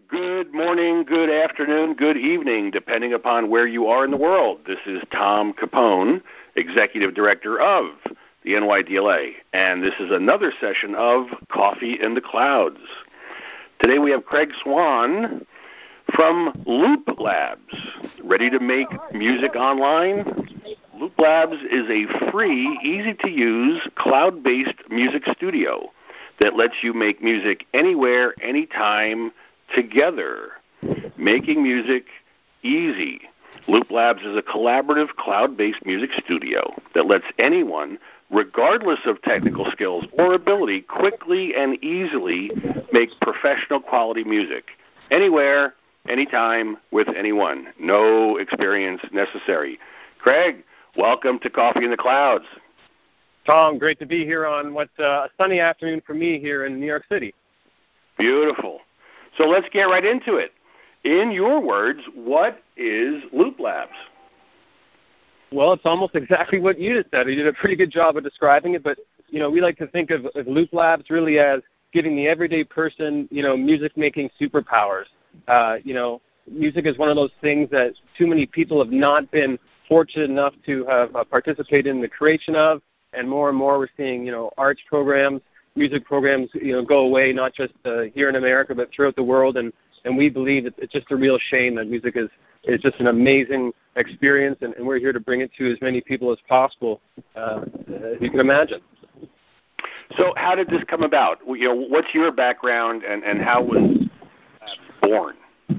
Good morning, good afternoon, good evening, depending upon where you are in the world. This is Tom Capone, Executive Director of the NYDLA, and this is another session of Coffee in the Clouds. Today we have Craig Swan from Loop Labs, ready to make music online. Loop Labs is a free, easy-to-use, cloud-based music studio that lets you make music anywhere, anytime, together. Making music easy. Loop Labs is a collaborative, cloud-based music studio that lets anyone, regardless of technical skills or ability, quickly and easily make professional quality music. Anywhere, anytime, with anyone. No experience necessary. Craig, welcome to Coffee in the Clouds. Tom, great to be here on what's a sunny afternoon for me here in New York City. Beautiful. So let's get right into it. In your words, what is Loop Labs? Well, it's almost exactly what you just said. You did a pretty good job of describing it, but, we like to think of Loop Labs really as giving the everyday person, music-making superpowers. Music is one of those things that too many people have not been fortunate enough to have participated in the creation of, and more we're seeing, arts programs, music programs, go away, not just here in America, but throughout the world. And we believe it's just a real shame that music is just an amazing experience, and we're here to bring it to as many people as possible, as you can imagine. So how did this come about? What's your background, and how was born?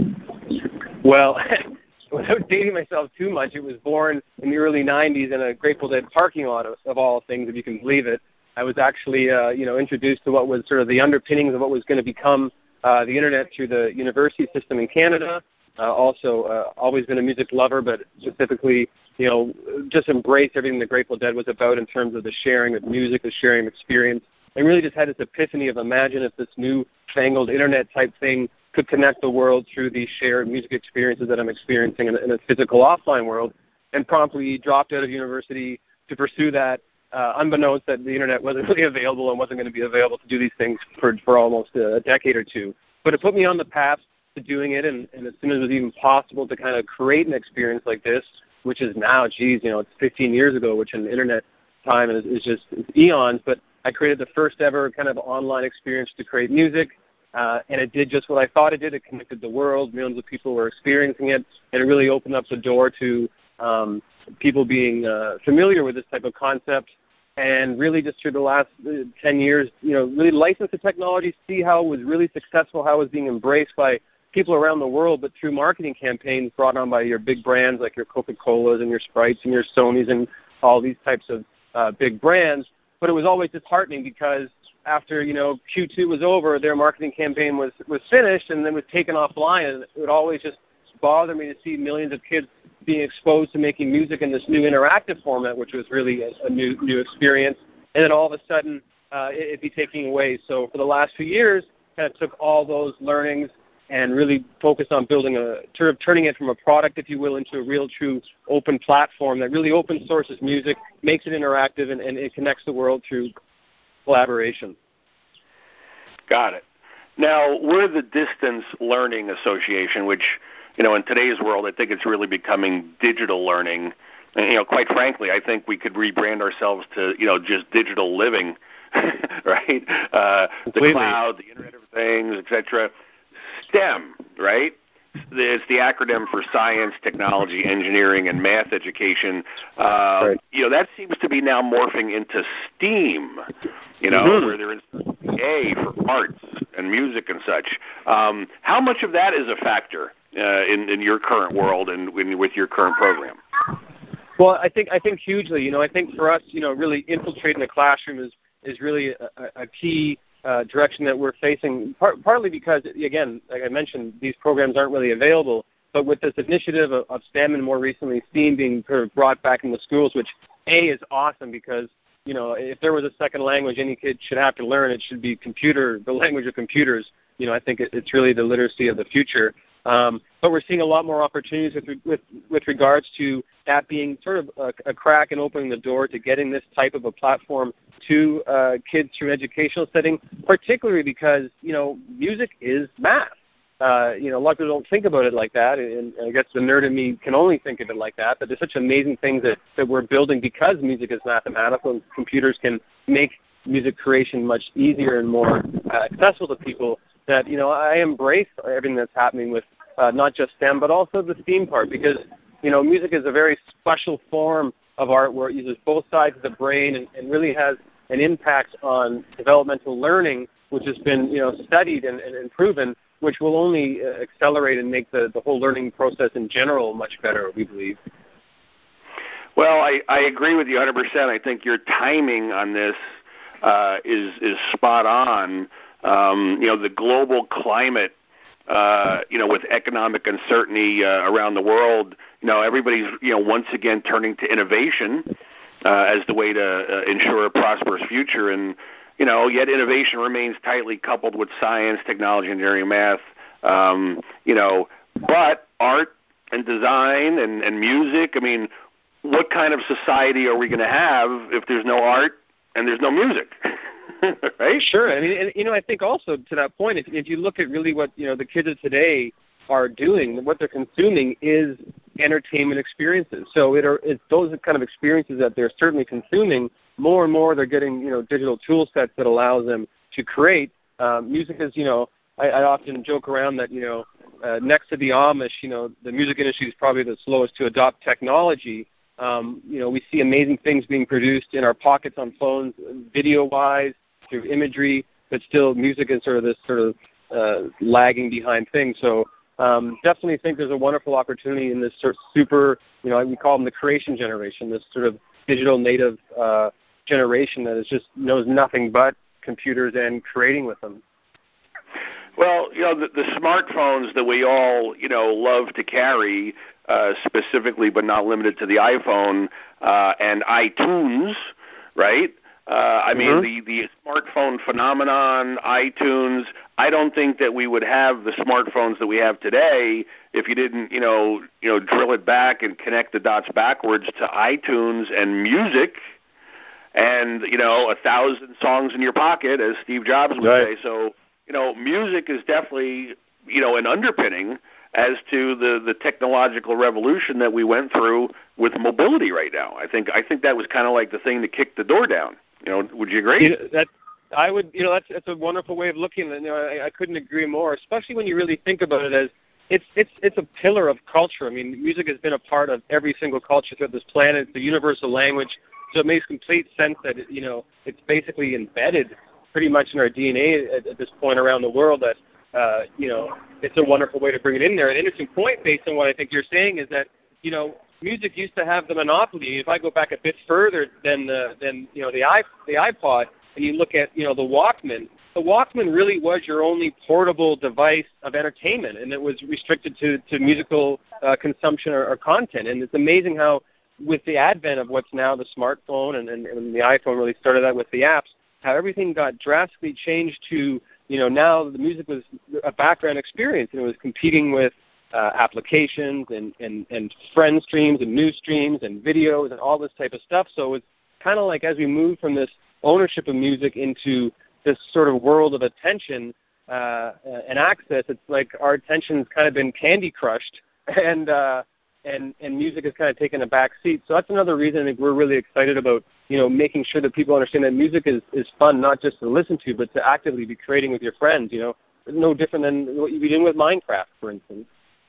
Well, without dating myself too much, it was born in the early 90s in a Grateful Dead parking lot, of all things, if you can believe it. I was actually, introduced to what was sort of the underpinnings of what was going to become the Internet through the university system in Canada. Always been a music lover, but specifically, just embraced everything the Grateful Dead was about in terms of the sharing of music, the sharing of experience, and really just had this epiphany of imagine if this new fangled Internet-type thing could connect the world through these shared music experiences that I'm experiencing in a physical offline world, and promptly dropped out of university to pursue that, unbeknownst that the Internet wasn't really available and wasn't going to be available to do these things for almost a decade or two. But it put me on the path to doing it, and as soon as it was even possible to kind of create an experience like this, which is now, it's 15 years ago, which in Internet time is just eons, but I created the first ever kind of online experience to create music, and it did just what I thought it did. It connected the world. Millions of people were experiencing it, and it really opened up the door to people being familiar with this type of concept. And really just through the last 10 years, really license the technology, see how it was really successful, how it was being embraced by people around the world, but through marketing campaigns brought on by your big brands like your Coca-Colas and your Sprites and your Sonys and all these types of big brands. But it was always disheartening because after, Q2 was over, their marketing campaign was finished and then was taken offline. And it would always just bother me to see millions of kids being exposed to making music in this new interactive format, which was really a new experience, and then all of a sudden it'd be taken away. So for the last few years, kind of took all those learnings and really focused on building turning it from a product, if you will, into a real, true open platform that really open sources music, makes it interactive, and it connects the world through collaboration. Got it. Now, we're the Distance Learning Association, which, in today's world, I think it's really becoming digital learning. And, quite frankly, I think we could rebrand ourselves to, just digital living, right? The cloud, the Internet of Things, etc. STEM, right? It's the acronym for science, technology, engineering, and math education. Right. That seems to be now morphing into STEAM, where there is A for arts and music and such. How much of that is a factor in your current world and with your current program? Well, I think hugely. I think for us, really infiltrating the classroom is really a key direction that we're facing, partly because, again, like I mentioned, these programs aren't really available. But with this initiative of STEM and more recently STEAM being sort of brought back into schools, which A is awesome because, if there was a second language any kid should have to learn, it should be the language of computers. I think it's really the literacy of the future. But we're seeing a lot more opportunities with regards to that being sort of a crack and opening the door to getting this type of a platform to kids through educational setting, particularly because, music is math. a lot of people don't think about it like that, and I guess the nerd in me can only think of it like that, but there's such amazing things that we're building because music is mathematical and computers can make music creation much easier and more accessible to people that, I embrace everything that's happening with not just STEM, but also the STEAM part because, music is a very special form of art where it uses both sides of the brain and really has an impact on developmental learning, which has been, studied and proven, which will only accelerate and make the whole learning process in general much better, we believe. Well, I agree with you 100%. I think your timing on this is spot on. The global climate, with economic uncertainty around the world, everybody's, once again turning to innovation as the way to ensure a prosperous future. And, yet innovation remains tightly coupled with science, technology, engineering, math. But art and design and music, I mean, what kind of society are we going to have if there's no art and there's no music? Right? Sure. I mean, and, I think also to that point, if you look at really what, the kids of today are doing, what they're consuming is entertainment experiences. So it's those kind of experiences that they're certainly consuming. More and more they're getting, digital tool sets that allows them to create. Music is, I often joke around that, next to the Amish, the music industry is probably the slowest to adopt technology. We see amazing things being produced in our pockets on phones, video-wise, through imagery, but still music is sort of lagging behind things. So definitely think there's a wonderful opportunity in this sort of super, we call them the creation generation, this sort of digital native generation that knows nothing but computers and creating with them. Well, the smartphones that we all, love to carry, specifically but not limited to the iPhone and iTunes, right? I mean, the smartphone phenomenon, iTunes, I don't think that we would have the smartphones that we have today if you didn't, drill it back and connect the dots backwards to iTunes and music and, 1,000 songs in your pocket, as Steve Jobs would say. So, music is definitely, an underpinning as to the technological revolution that we went through with mobility right now. I think that was kind of like the thing to kick the door down. Would you agree? I would. That's a wonderful way of looking at it. I couldn't agree more, especially when you really think about it as it's a pillar of culture. I mean, music has been a part of every single culture throughout this planet. It's a universal language, so it makes complete sense that it's basically embedded pretty much in our DNA at this point around the world. That it's a wonderful way to bring it in there. An interesting point, based on what I think you're saying, is that music used to have the monopoly. If I go back a bit further than the iPod, and you look at the Walkman. The Walkman really was your only portable device of entertainment, and it was restricted to musical consumption or content. And it's amazing how, with the advent of what's now the smartphone and the iPhone really started out with the apps, how everything got drastically changed to, now the music was a background experience, and it was competing with applications and friend streams and news streams and videos and all this type of stuff. So it's kind of like as we move from this ownership of music into this sort of world of attention and access, it's like our attention's kind of been candy crushed, and music has kind of taken a back seat. So that's another reason I think we're really excited about, making sure that people understand that music is fun, not just to listen to, but to actively be creating with your friends. No different than what you'd be doing with Minecraft, for instance.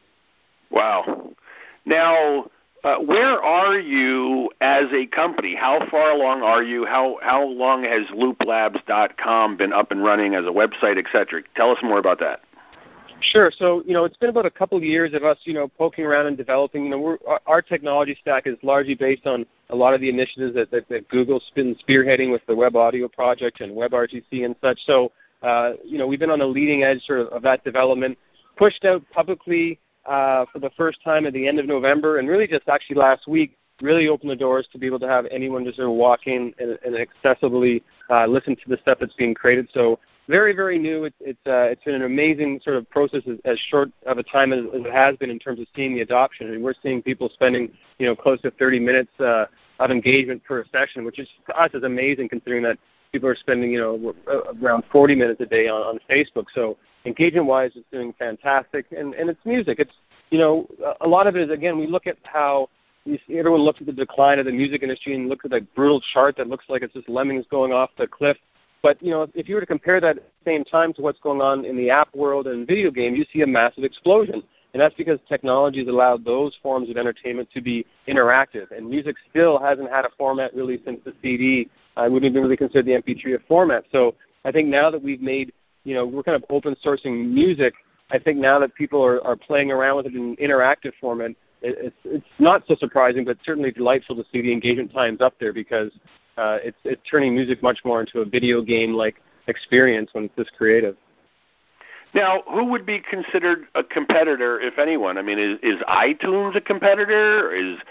Wow. Now, where are you as a company? How far along are you? How long has looplabs.com been up and running as a website, et cetera? Tell us more about that. Sure. So, it's been about a couple of years of us, poking around and developing. Our technology stack is largely based on a lot of the initiatives that Google's been spearheading with the Web Audio Project and WebRTC and such. So, we've been on the leading edge sort of that development, pushed out publicly for the first time at the end of November, and really just actually last week really opened the doors to be able to have anyone just sort of walk in and accessibly listen to the stuff that's being created. So very, very new. It's been an amazing sort of process as short of a time as it has been in terms of seeing the adoption. And we're seeing people spending, close to 30 minutes of engagement per session, which is, to us, is amazing considering that people are spending, around 40 minutes a day on Facebook. So engagement-wise, it's doing fantastic, and it's music. It's, a lot of it is, again, we look at how everyone looks at the decline of the music industry and looks at that brutal chart that looks like it's just lemmings going off the cliff. But, if you were to compare that at the same time to what's going on in the app world and video games, you see a massive explosion. And that's because technology has allowed those forms of entertainment to be interactive. And music still hasn't had a format really since the CD. I wouldn't even really consider the MP3 a format. So I think now that we've made, we're kind of open sourcing music, I think now that people are playing around with it in interactive format, it's not so surprising, but certainly delightful to see the engagement times up there, because it's turning music much more into a video game-like experience when it's this creative. Now, who would be considered a competitor, if anyone? I mean, is iTunes a competitor?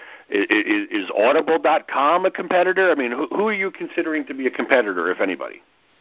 Is Audible.com a competitor? I mean, who are you considering to be a competitor, if anybody?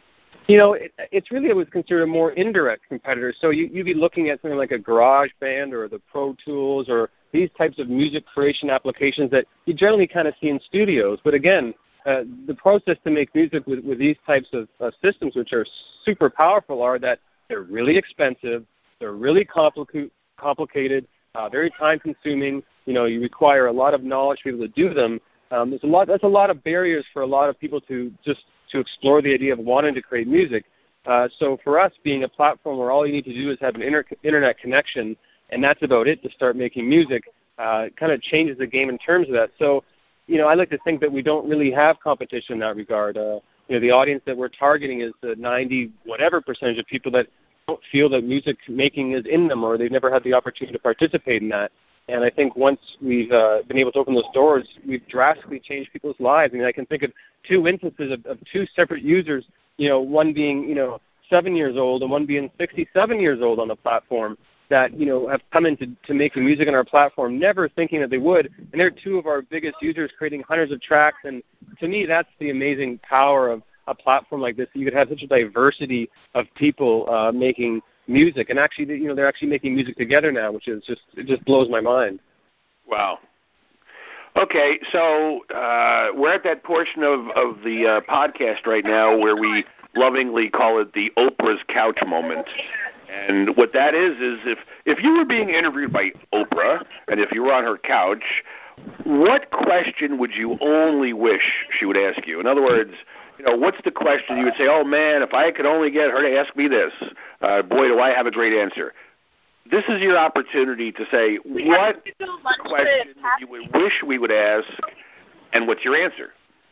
It's really, I would consider a more indirect competitor. So you'd be looking at something like a GarageBand or the Pro Tools or these types of music creation applications that you generally kind of see in studios. But again, the process to make music with these types of systems, which are super powerful, are that they're really expensive, they're really complicated, very time-consuming. You require a lot of knowledge to be able to do them. That's a lot of barriers for a lot of people to explore the idea of wanting to create music. So for us, being a platform where all you need to do is have an internet connection, and that's about it to start making music, kind of changes the game in terms of that. So, I like to think that we don't really have competition in that regard. The audience that we're targeting is the 90-whatever% of people that don't feel that music making is in them, or they've never had the opportunity to participate in that. And I think once we've been able to open those doors, we've drastically changed people's lives. I mean, I can think of two instances of two separate users, one being, 7 years old and one being 67 years old on the platform that, have come into making music on our platform, never thinking that they would. And they're two of our biggest users, creating hundreds of tracks. And to me, that's the amazing power of a platform like this. You could have such a diversity of people making music, and actually, they're actually making music together now, which is it just blows my mind. Wow. Okay, so we're at that portion of the podcast right now where we lovingly call it the Oprah's couch moment. And what that is if you were being interviewed by Oprah, and if you were on her couch, what question would you only wish she would ask you? In other words, what's the question you would say, oh, man, if I could only get her to ask me this, boy, do I have a great answer. This is your opportunity to say what question you would wish we would ask, and what's your answer?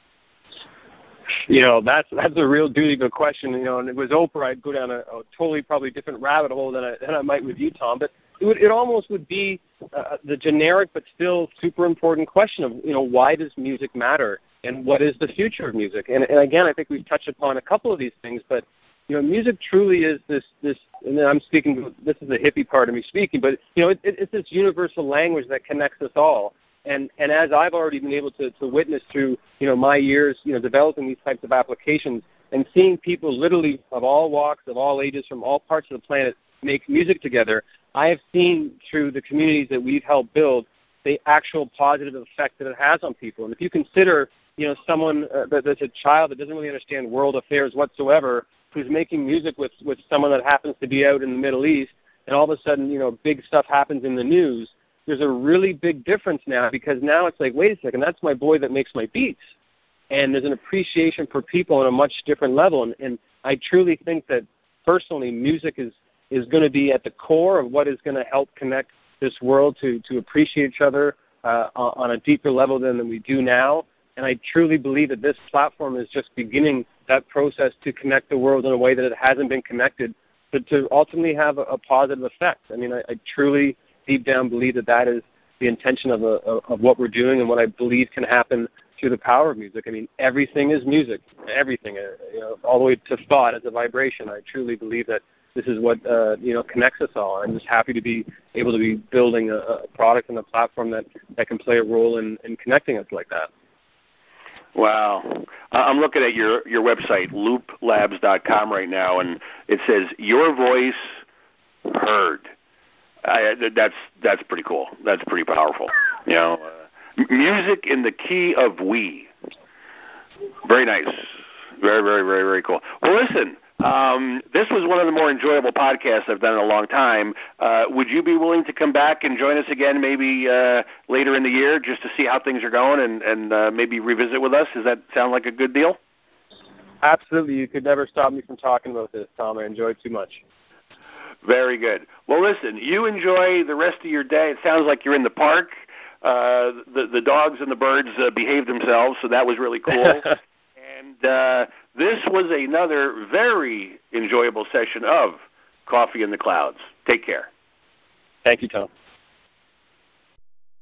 That's a real duty of a question. And if it was Oprah, I'd go down a totally probably different rabbit hole than I might with you, Tom. But it almost would be the generic but still super important question of, why does music matter? And what is the future of music? And again, I think we've touched upon a couple of these things, but music truly is this. And I'm speaking. This is the hippie part of me speaking, but it's this universal language that connects us all. And as I've already been able to witness through my years developing these types of applications and seeing people literally of all walks, of all ages, from all parts of the planet make music together, I have seen through the communities that we've helped build the actual positive effect that it has on people. And if you consider someone that's a child that doesn't really understand world affairs whatsoever, who's making music with someone that happens to be out in the Middle East, and all of a sudden, big stuff happens in the news, there's a really big difference now, because now it's like, wait a second, that's my boy that makes my beats. And there's an appreciation for people on a much different level. And I truly think that, personally, music is going to be at the core of what is going to help connect this world to appreciate each other on a deeper level than we do now. And I truly believe that this platform is just beginning that process to connect the world in a way that it hasn't been connected, but to ultimately have a positive effect. I mean, I truly, deep down, believe that is the intention of what we're doing and what I believe can happen through the power of music. I mean, everything is music. Everything, all the way to thought as a vibration. I truly believe that this is what connects us all. I'm just happy to be able to be building a product and a platform that can play a role in connecting us like that. Wow. I'm looking at your website, looplabs.com, right now, and it says, your voice heard. That's pretty cool. That's pretty powerful. Music in the key of we. Very nice. Very, very, very, very cool. Well, listen, This was one of the more enjoyable podcasts I've done in a long time. Would you be willing to come back and join us again maybe later in the year just to see how things are going and maybe revisit with us? Does that sound like a good deal? Absolutely. You could never stop me from talking about this, Tom. I enjoy it too much. Very good. Well, listen, you enjoy the rest of your day. It sounds like you're in the park. The dogs and the birds behaved themselves, so that was really cool. And this was another very enjoyable session of Coffee in the Clouds. Take care. Thank you, Tom.